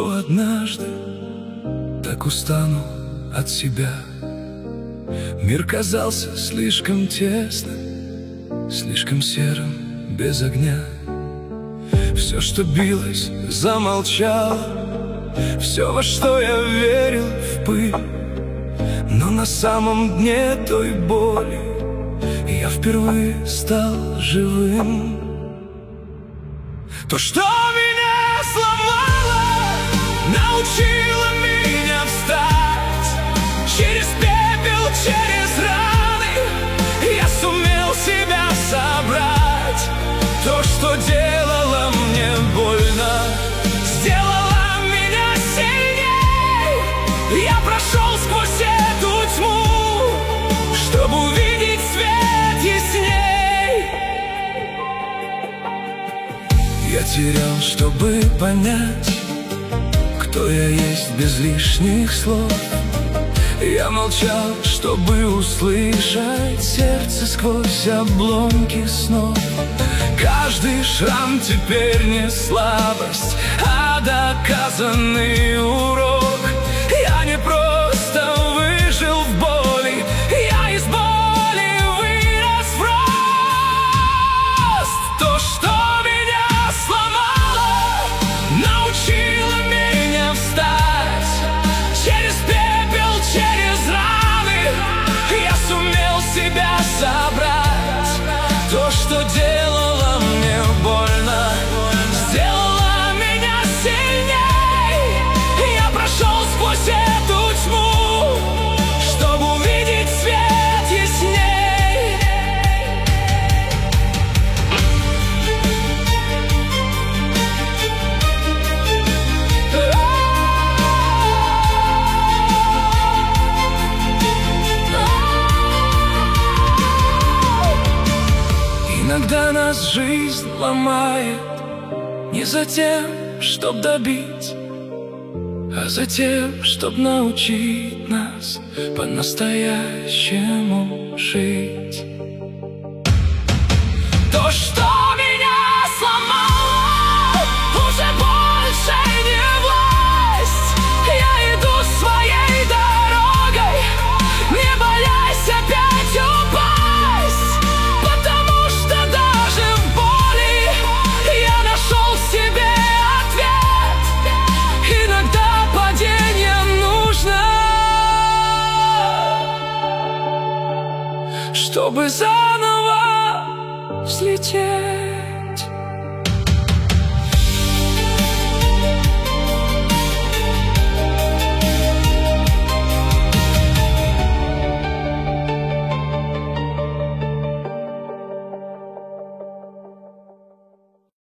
что однажды так устану от себя. Мир казался слишком тесным, слишком серым, без огня. Все, что билось, замолчало, все, во что я верил, в пыль. Но на самом дне той боли я впервые стал живым. То, что меня сломало, научило меня встать. Через пепел, через раны я сумел себя собрать. То, что делало мне больно, сделало меня сильней. Я прошел сквозь эту тьму, чтобы увидеть свет ясней. Я терял, чтобы понять, кто я есть без лишних слов. Я молчал, чтобы услышать сердце сквозь обломки снов. Каждый шрам теперь не слабость, а доказанный урок. Я не просто выжил в боли, я из боли вырос в рост. То, что меня сломало, научило меня встать. Через пепел, через раны я сумел себя собрать. То, что делало мне больно, сделало меня сильней. Я прошел сквозь эту тьму, чтобы увидеть свет ясней. Иногда нас жизнь ломает не за тем, чтоб добить, а за тем, чтоб научить нас по-настоящему жить. То, что меня сломало, уже больше не власть. Я иду своей дорогой, не боясь опять упасть. Потому что даже в боли я нашел в себе ответ. Иногда падение нужно, чтобы заново взлететь.